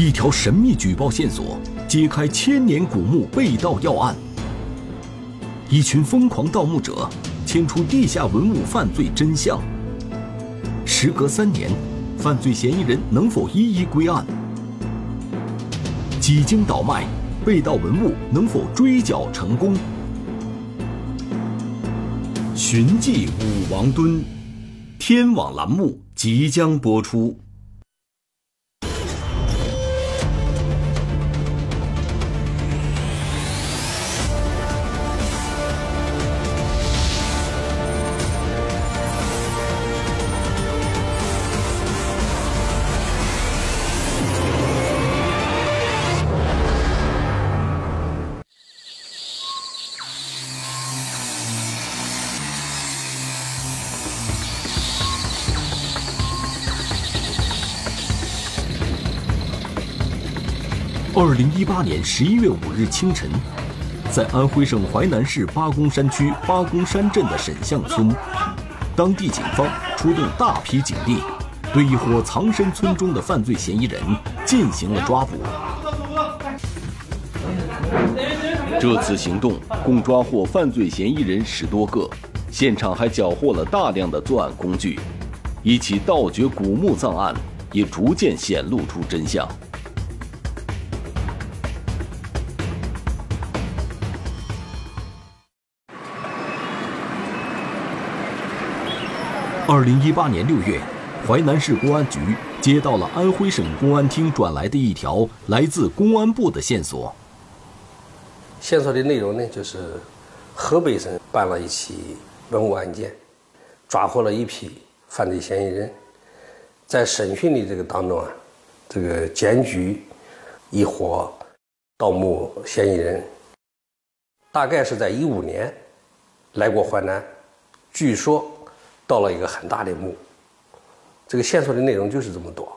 一条神秘举报线索揭开千年古墓被盗要案，一群疯狂盗墓者牵出地下文物犯罪真相。时隔3年，犯罪嫌疑人能否一一归案？几经倒卖，被盗文物能否追缴成功？寻迹武王墩，天网栏目即将播出。2018年11月5日清晨，在安徽省淮南市八公山区八公山镇的沈巷村，当地警方出动大批警力，对一伙藏身村中的犯罪嫌疑人进行了抓捕。这次行动共抓获犯罪嫌疑人10多个，现场还缴获了大量的作案工具，一起盗掘古墓葬案也逐渐显露出真相。2018年6月，淮南市公安局接到了安徽省公安厅转来的一条来自公安部的线索。 线索的内容呢，就是河北省办了一起文物案件，抓获了一批犯罪嫌疑人。在审讯的这个当中啊，这个检举一伙盗墓嫌疑人，大概是在15年来过淮南，据说盗了一个很大的墓。这个线索的内容就是这么多。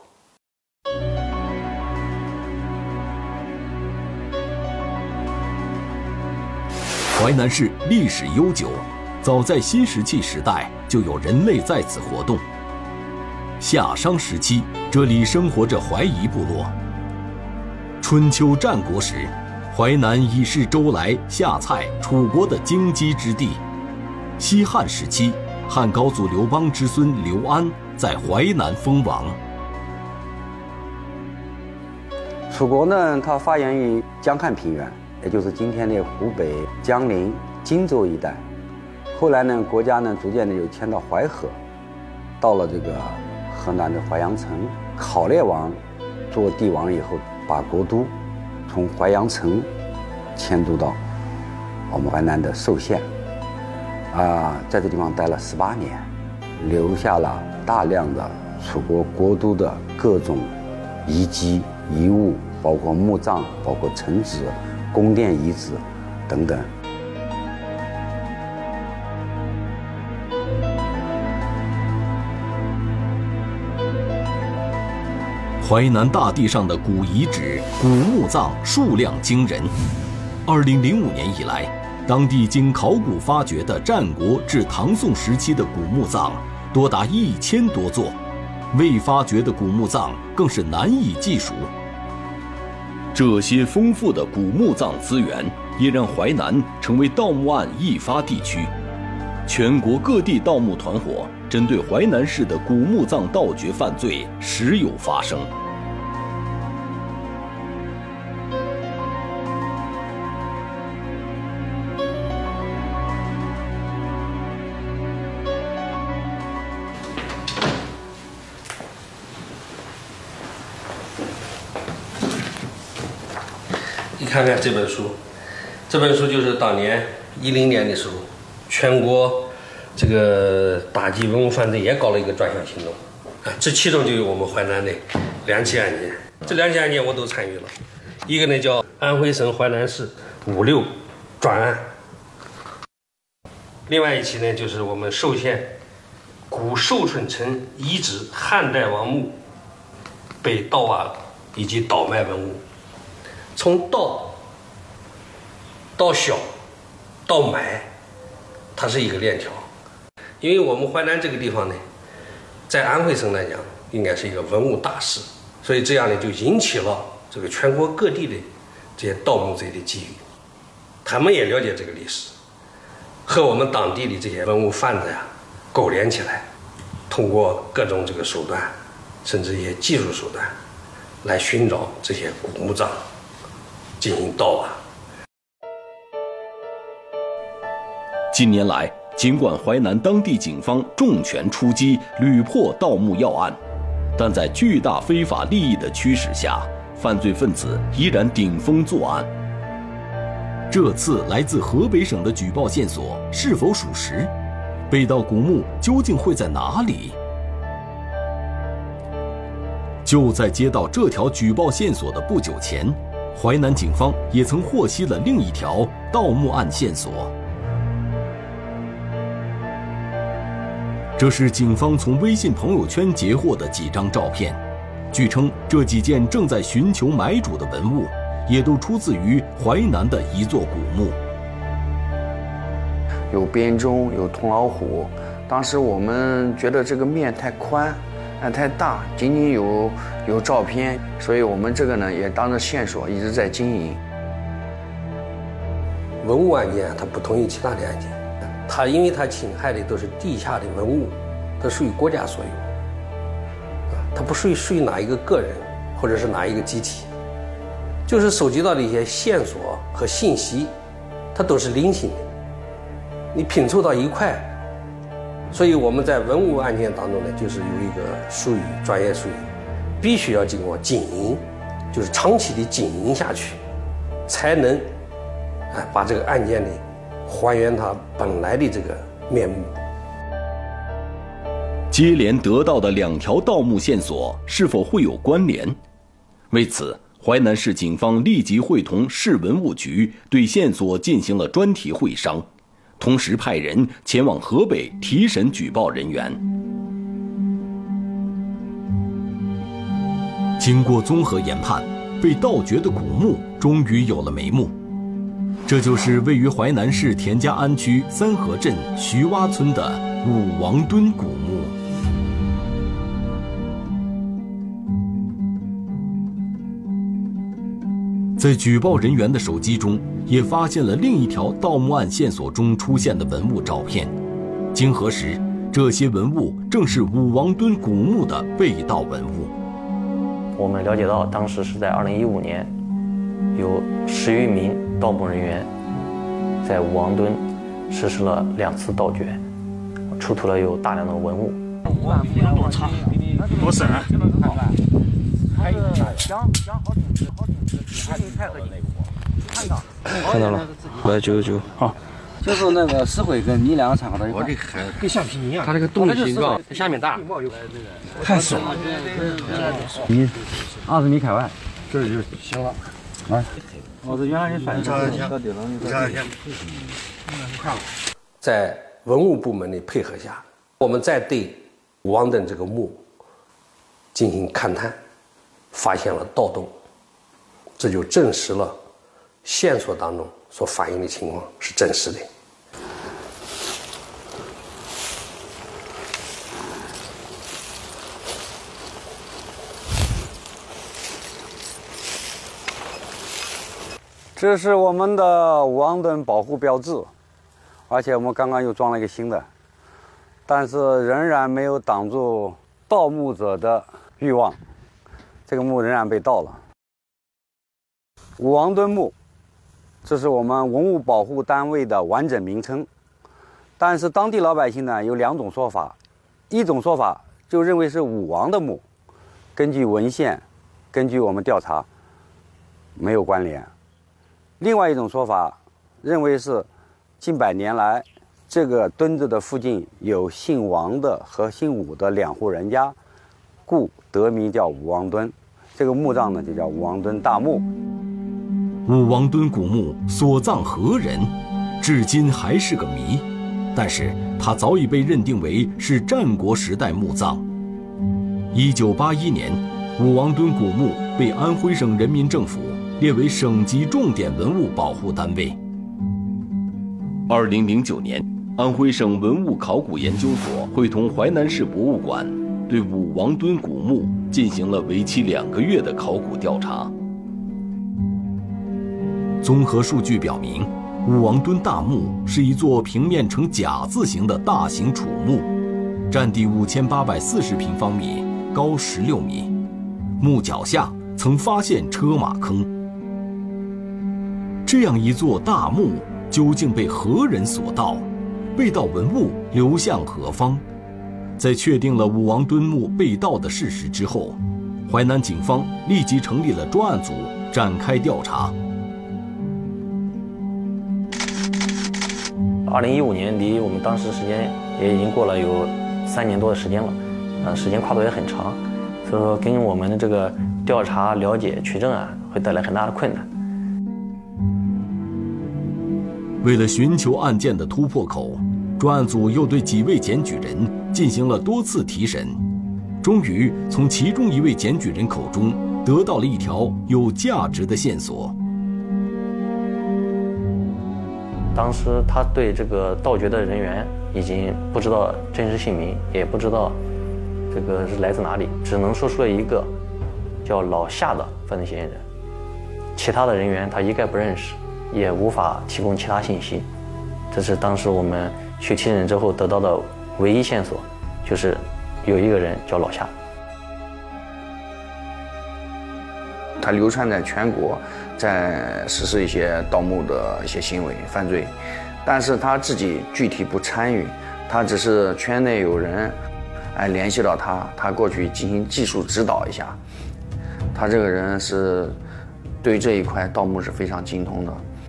淮南市历史悠久，早在新石器时代就有人类在此活动。夏商时期，这里生活着淮夷部落。春秋战国时，淮南已是周来、夏蔡、楚国的荆棘之地。西汉时期，汉高祖刘邦之孙刘安在淮南封王。 楚国呢，它发源于江汉平原，也就是今天的湖北江陵、荆州一带。后来呢，国家呢逐渐的又迁到淮河，到了这个河南的淮阳城。考烈王做帝王以后，把国都从淮阳城迁都到我们淮南的寿县。在这地方待了18年，留下了大量的楚国国都的各种遗迹遗物，包括墓葬，包括城址、宫殿遗址等等。 淮南大地上的古遗址、古墓葬数量惊人。2005年以来，当地经考古发掘的战国至唐宋时期的古墓葬多达1000多座，未发掘的古墓葬更是难以计数。这些丰富的古墓葬资源也让淮南成为盗墓案易发地区。全国各地盗墓团伙针对淮南市的古墓葬盗掘犯罪时有发生。 你看看这本书，这本书就是当年10年的时候，全国这个打击文物犯罪也搞了一个专项行动，这其中就有我们淮南的2起案件，这2起案件我都参与了。一个呢叫安徽省淮南市56专案，另外一起呢就是我们寿县古寿春城遗址汉代王墓被盗挖以及倒卖文物。从盗到小到买，它是一个链条。因为我们淮南这个地方呢，在安徽省来讲，应该是一个文物大市， 所以这样呢就引起了这个全国各地的这些盗墓贼的觊觎，他们也了解这个历史，和我们当地的这些文物贩子呀勾连起来，通过各种这个手段，甚至一些技术手段，来寻找这些古墓葬进行盗挖。 近年来，尽管淮南当地警方重拳出击，屡破盗墓要案，但在巨大非法利益的驱使下，犯罪分子依然顶风作案。这次来自河北省的举报线索是否属实？被盗古墓究竟会在哪里？就在接到这条举报线索的不久前，淮南警方也曾获悉了另一条盗墓案线索。这是警方从微信朋友圈截获的几张照片，据称这几件正在寻求买主的文物，也都出自于淮南的一座古墓。 有编钟，有铜老虎。当时我们觉得这个面太宽，太大，仅仅有照片，所以我们这个呢也当着线索一直在经营。 文物案件它不同于其他的案件，它因为它侵害的都是地下的文物，它属于国家所有，它不属于哪一个个人或者是哪一个集体，就是收集到的一些线索和信息，它都是零星的，你拼凑到一块。所以我们在文物案件当中呢，就是有一个术语，专业术语，必须要经过经营，就是长期的经营下去，才能把这个案件呢还原它本来的这个面目。 接连得到的2条盗墓线索是否会有关联？为此，淮南市警方立即会同市文物局对线索进行了专题会商，同时派人前往河北提审举报人员。经过综合研判，被盗掘的古墓终于有了眉目。这就是位于淮南市田家庵区三河镇徐洼村的武王墩古墓。在举报人员的手机中，也发现了另一条盗墓案线索中出现的文物照片。经核实，这些文物正是武王墩古墓的被盗文物。 我们了解到，当时是在2015年，有10余名盗墓人员在武王墩实施了2次盗掘，出土了有大量的文物。 多长？多深？ 看到了，199。 好， 就是那个石灰跟泥两掺和到一块， 跟橡皮泥一样。 它这个洞的形状下面大，太深了。 你20米开外， 这就行了。 啊，这原来是反正在文物部门的配合下，我们再对武王墩这个墓进行勘探，发现了盗洞，这就证实了线索当中所反映的情况是真实的。 这是我们的武王墩保护标志，而且我们刚刚又装了一个新的，但是仍然没有挡住盗墓者的欲望，这个墓仍然被盗了。武王墩墓，这是我们文物保护单位的完整名称，但是当地老百姓呢有2种说法，一种说法就认为是武王的墓，根据文献，根据我们调查，没有关联。另外一种说法认为是近100年来这个墩子的附近有姓王的和姓武的2户人家，故得名叫武王墩。这个墓葬呢就叫武王墩大墓。 武王墩古墓所葬何人，至今还是个谜，但是它早已被认定为是战国时代墓葬。1981年，武王墩古墓被安徽省人民政府列为省级重点文物保护单位。2009年，安徽省文物考古研究所会同淮南市博物馆，对对武王墩古墓进行了为期2个月的考古调查。综合数据表明，武王墩大墓是一座平面呈甲字形的大型储墓，占地5840平方米，高16米。墓脚下曾发现车马坑。这样一座大墓究竟被何人所盗？被盗文物流向何方？在确定了武王墩墓被盗的事实之后，淮南警方立即成立了专案组，展开调查。 2015年离我们当时时间也已经过了有3年多的时间了，时间跨度也很长，所以说跟我们的这个调查、了解、取证啊，会带来很大的困难。 为了寻求案件的突破口，专案组又对几位检举人进行了多次提审，终于从其中一位检举人口中得到了一条有价值的线索。 当时他对这个盗掘的人员已经不知道真实姓名，也不知道这个是来自哪里，只能说出了一个叫老夏的犯罪嫌疑人，其他的人员他一概不认识，也无法提供其他信息。这是当时我们去提审之后得到的唯一线索，就是有一个人叫老夏。 他流传在全国，在实施一些盗墓的一些行为犯罪，但是他自己具体不参与，他只是圈内有人联系到他，他过去进行技术指导一下。他这个人是对这一块盗墓是非常精通的。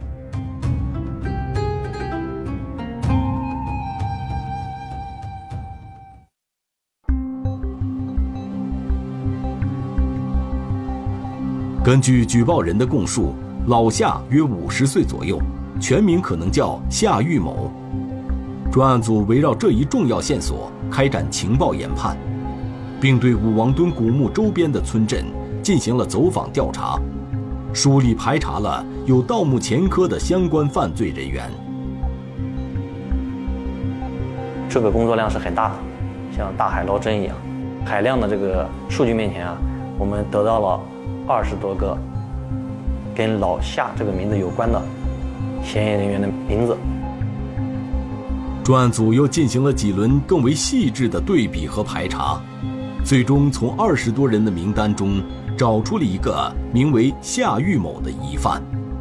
根据举报人的供述，老夏约50岁左右，全名可能叫夏玉某。专案组围绕这一重要线索开展情报研判，并对武王墩古墓周边的村镇进行了走访调查，梳理排查了有盗墓前科的相关犯罪人员。 这个工作量是很大的，像大海捞针一样。海量的这个数据面前啊，我们得到了20多个跟老夏这个名字有关的嫌疑人员的名字。 专案组又进行了几轮更为细致的对比和排查，最终从20多人的名单中找出了一个名为夏玉某的疑犯。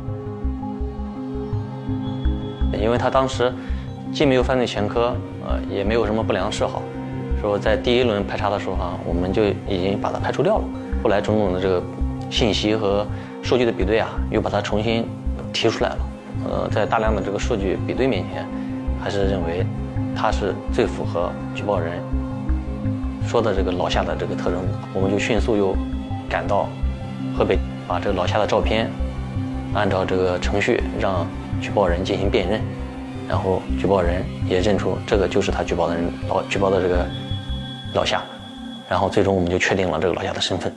因为他当时既没有犯罪前科，也没有什么不良嗜好，说在第1轮排查的时候啊，我们就已经把他排除掉了。后来种种的这个信息和数据的比对啊，又把它重新提出来了。在大量的这个数据比对面前，还是认为他是最符合举报人说的这个老夏的这个特征。我们就迅速又赶到河北，把这个老夏的照片按照这个程序让举报人进行辨认，然后举报人也认出这个就是他举报的人，举报的这个老夏，然后最终我们就确定了这个老夏的身份。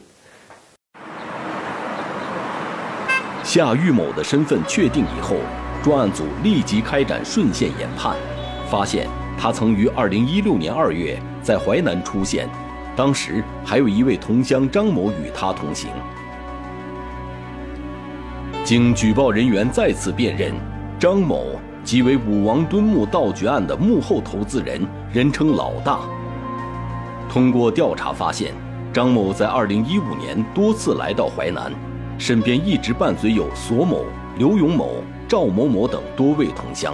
夏玉某的身份确定以后，专案组立即开展顺线研判，发现他曾于2016年2月在淮南出现，当时还有一位同乡张某与他同行。经举报人员再次辨认，张某即为武王墩墓盗掘案的幕后投资人，人称老大。通过调查发现，张某在2015年多次来到淮南，身边一直伴随有索某、刘永某、赵某某等多位同乡。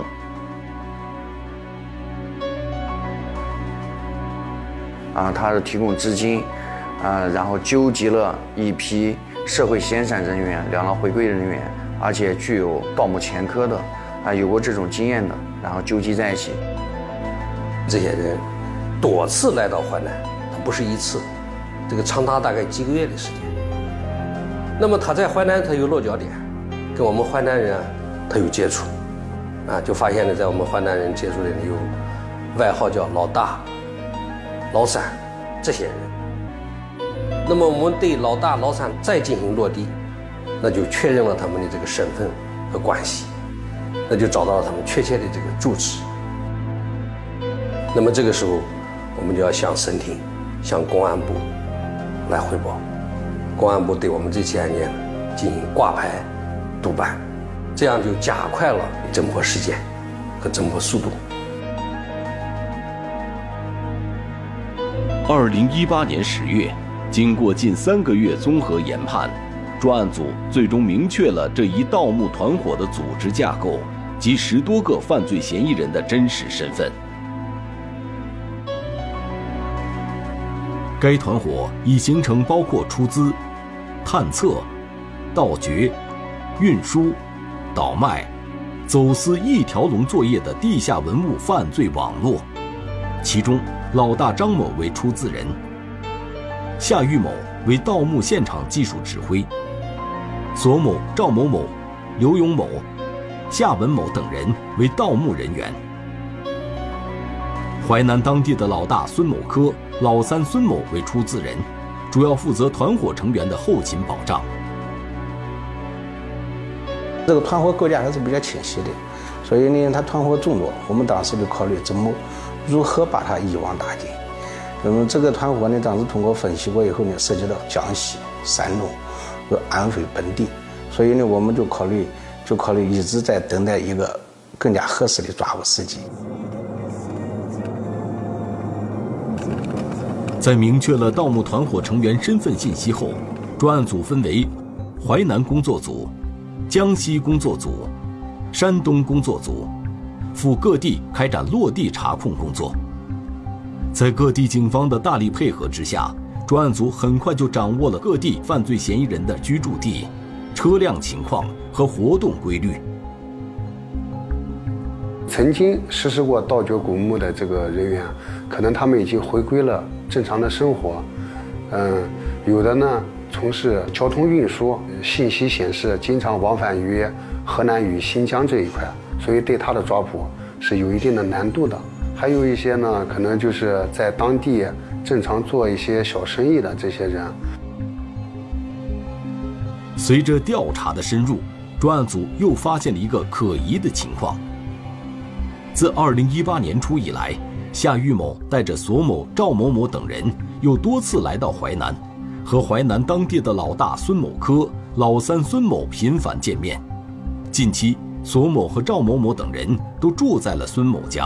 他是提供资金，然后纠集了一批社会闲散人员、两老回归人员，而且具有盗墓前科的，有过这种经验的，然后纠集在一起。 这些人多次来到淮南，他不是一次，这个长达大概几个月的时间。那么他在淮南他有落脚点，跟我们淮南人他有接触，就发现了在我们淮南人接触的有外号叫老大、老三这些人。那么我们对老大、老三再进行落地，那就确认了他们的这个身份和关系，那就找到了他们确切的这个住址。那么这个时候，我们就要向省厅向公安部来汇报，公安部对我们这起案件进行挂牌督办，这样就加快了侦破时间和侦破速度。 2018年10月，经过近3个月综合研判，专案组最终明确了这一盗墓团伙的组织架构及10多个犯罪嫌疑人的真实身份。该团伙已形成包括出资、探测、盗掘、运输、倒卖、走私一条龙作业的地下文物犯罪网络，其中老大张某为出资人，夏玉某为盗墓现场技术指挥，索某、赵某某、刘永某、夏文某等人为盗墓人员。淮南当地的老大孙某科、老三孙某为出资人，主要负责团伙成员的后勤保障。 这个团伙构架还是比较清晰的，所以呢，他团伙众多，我们当时就考虑如何把它一网打尽。那么这个团伙呢，当时通过分析过以后呢，涉及到江西、山东和安徽本地，所以呢，我们就考虑一直在等待一个更加合适的抓捕时机。 在明确了盗墓团伙成员身份信息后，专案组分为淮南工作组、江西工作组、山东工作组，赴各地开展落地查控工作。在各地警方的大力配合之下，专案组很快就掌握了各地犯罪嫌疑人的居住地、车辆情况和活动规律。 曾经实施过盗掘古墓的这个人员，可能他们已经回归了正常的生活，有的呢从事交通运输，信息显示经常往返于河南与新疆这一块，所以对他的抓捕是有一定的难度的。还有一些呢，可能就是在当地正常做一些小生意的这些人。 随着调查的深入，专案组又发现了一个可疑的情况。自2018年初以来，夏玉某带着索某、赵某某等人又多次来到淮南，和淮南当地的老大孙某科、老三孙某频繁见面。近期，索某和赵某某等人都住在了孙某家。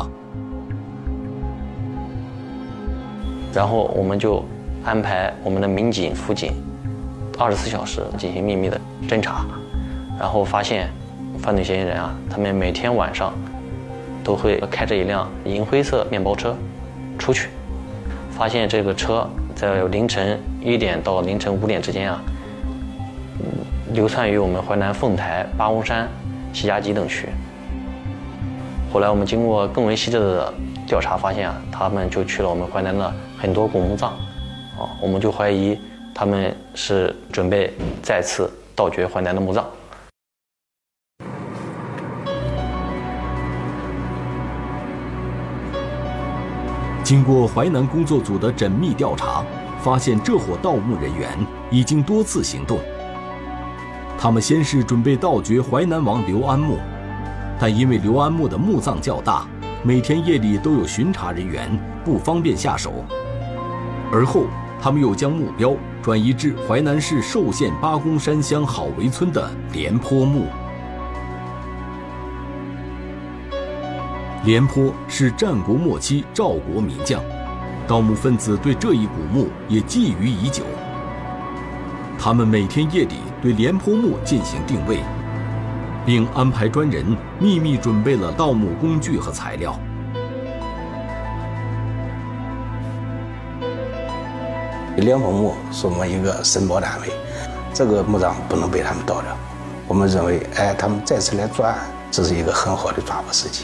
然后我们就安排我们的民警、辅警24小时进行秘密的侦查，然后发现犯罪嫌疑人他们每天晚上都会开着一辆银灰色面包车出去，发现这个车在凌晨1点到凌晨5点之间流窜于我们淮南凤台、八公山、西家集等区。后来我们经过更为细致的调查，发现他们就去了我们淮南的很多古墓葬，我们就怀疑他们是准备再次盗掘淮南的墓葬。 经过淮南工作组的缜密调查，发现这伙盗墓人员已经多次行动。他们先是准备盗掘淮南王刘安墓，但因为刘安墓的墓葬较大，每天夜里都有巡查人员，不方便下手。而后，他们又将目标转移至淮南市寿县八公山乡好围村的廉颇墓。廉颇是战国末期赵国名将，盗墓分子对这一古墓也觊觎已久。他们每天夜里对廉颇墓进行定位，并安排专人秘密准备了盗墓工具和材料。 廉颇墓是我们一个申报单位，这个墓葬不能被他们盗掉。我们认为，他们再次来作案，这是一个很好的抓捕时机。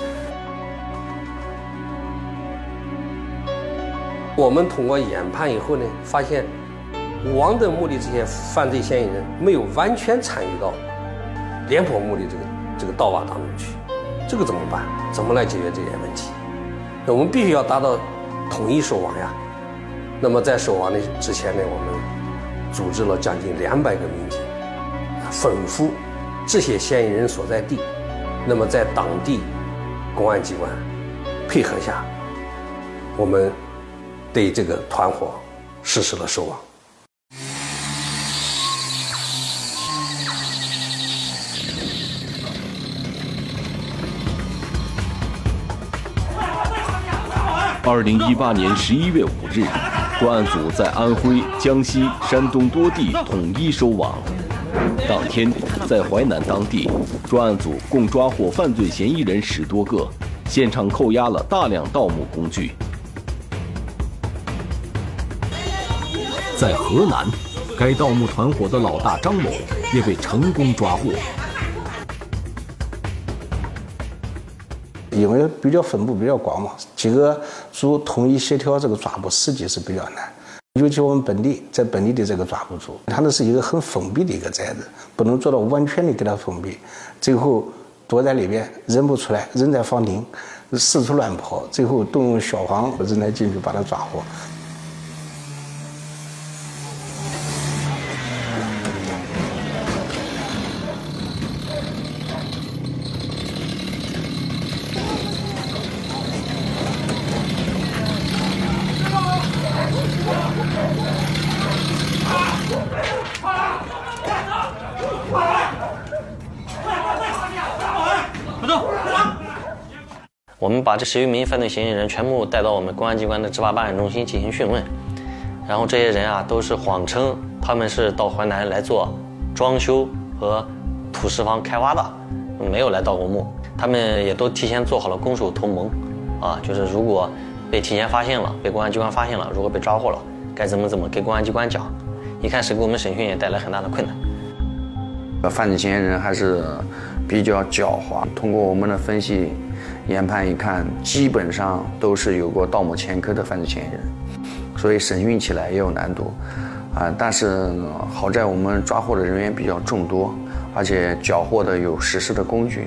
我们通过研判以后呢，发现王登墓的这些犯罪嫌疑人没有完全参与到廉颇墓的这个盗挖当中去，这个怎么办？怎么来解决这些问题？那我们必须要达到统一收网呀。那么在收网的之前呢，我们组织了将近200个民警，吩咐这些嫌疑人所在地，那么在当地公安机关配合下，我们对这个团伙实施了收网。 2018年11月5日，专案组在安徽、江西、山东多地统一收网。当天，在淮南当地，专案组共抓获犯罪嫌疑人10多个，现场扣押了大量盗墓工具。在河南，该盗墓团伙的老大张某也被成功抓获。 因为比较分布比较广嘛，几个组统一协调这个抓捕实际是比较难。尤其我们在本地的这个抓捕组，它那是一个很封闭的一个宅子，不能做到完全的给它封闭。最后躲在里边，认不出来，人在房顶，四处乱跑，最后动用消防人来进去把它抓获。 我们把这10余名犯罪嫌疑人全部带到我们公安机关的执法办案中心进行讯问，然后这些人啊都是谎称他们是到淮南来做装修和土石房开挖的，没有来盗过墓。他们也都提前做好了攻守同盟，就是如果被提前发现了，被公安机关发现了，如果被抓获了，该怎么给公安机关讲。一开始给我们审讯也带来很大的困难。 犯罪嫌疑人还是比较狡猾，通过我们的分析研判一看，基本上都是有过盗墓前科的犯罪嫌疑人，所以审讯起来也有难度但是好在我们抓获的人员比较众多，而且缴获的有实施的工具。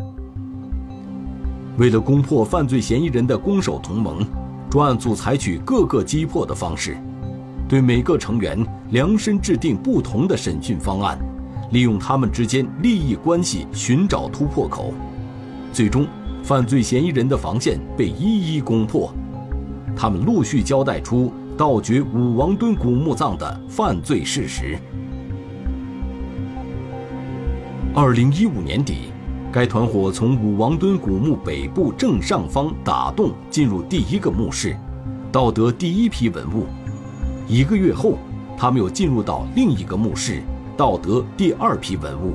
为了攻破犯罪嫌疑人的攻守同盟，专案组采取各个击破的方式，对每个成员量身制定不同的审讯方案，利用他们之间利益关系寻找突破口。最终，犯罪嫌疑人的防线被一一攻破，他们陆续交代出盗掘武王墩古墓葬的犯罪事实。2015年底，该团伙从武王墩古墓北部正上方打洞进入第一个墓室，盗得第一批文物。1个月后，他们又进入到另一个墓室，盗得第2批文物。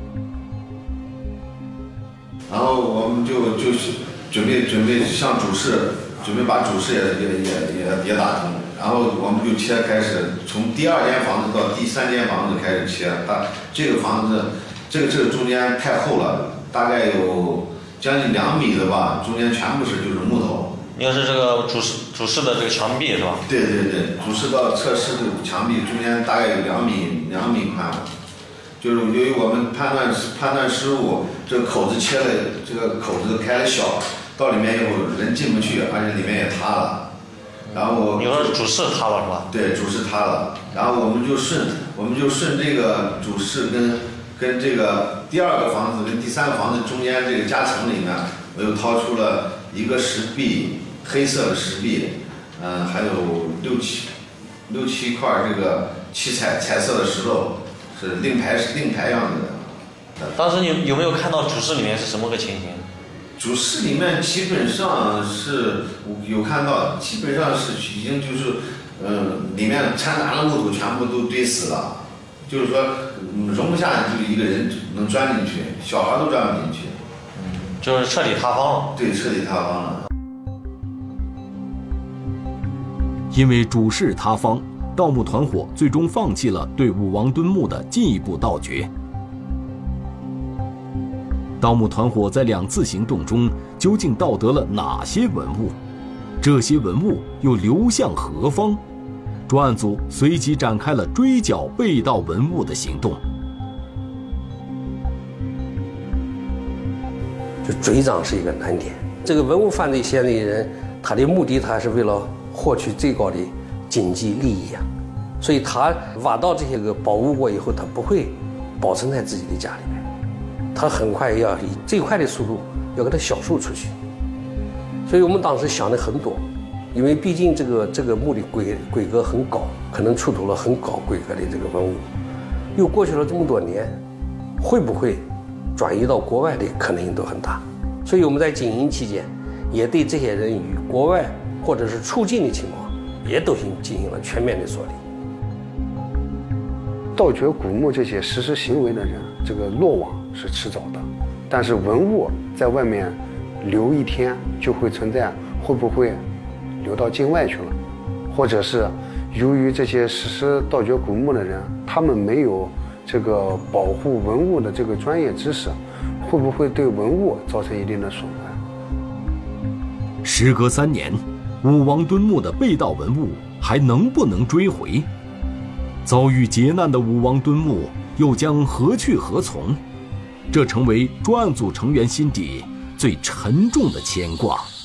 然后我们就是准备向主室，准备把主室也打通，然后我们就开始从第2间房子到第3间房子开始切。这个房子，这个中间太厚了，大概有将近2米的吧，中间全部就是木头。 应该是这个主室的这个墙壁是吧？ 对，主室到侧室的墙壁中间大概有2米宽。就是由于我们判断失误，这个口子切了，这个口子开了小，到里面以后人进不去，而且里面也塌了。然后你说主室塌了是吧？ 对，主室塌了。然后我们就顺这个主室跟这个第2个房子跟第3个房子中间这个夹层里面，我又掏出了一个石壁，黑色的石壁，还有6、7块这个彩色的石头。是令牌样子的。 当时你有没有看到主室里面是什么个情形？ 主室里面基本上是有看到，基本上是已经就是里面掺杂了木头，全部都堆死了，就是说容不下就一个人能钻进去，小孩都钻不进去。 就是彻底塌方了。 对，彻底塌方了。 因为主室塌方，盗墓团伙最终放弃了对武王墩墓的进一步盗掘。盗墓团伙在2次行动中究竟盗得了哪些文物？这些文物又流向何方？专案组随即展开了追缴被盗文物的行动。 就追赃是一个难点。这个文物犯罪嫌疑人，他的目的他是为了获取最高的经济利益所以他挖到这些个宝物过以后，他不会保存在自己的家里面，他很快要以最快的速度要给它销售出去。所以我们当时想的很多， 因为毕竟这个墓的规格很高，可能出土了很高规格的这个文物，又过去了这么多年，会不会转移到国外的可能性都很大。所以我们在经营期间，也对这些人与国外或者是出境的情况，也都进行了全面的锁定。 盗掘古墓这些实施行为的人，这个落网是迟早的，但是文物在外面留一天就会存在，会不会流到境外去了？或者是由于这些实施盗掘古墓的人，他们没有这个保护文物的这个专业知识，会不会对文物造成一定的损害？ 时隔3年，武王墩墓的被盗文物还能不能追回？遭遇劫难的武王墩墓又将何去何从？这成为专案组成员心底最沉重的牵挂。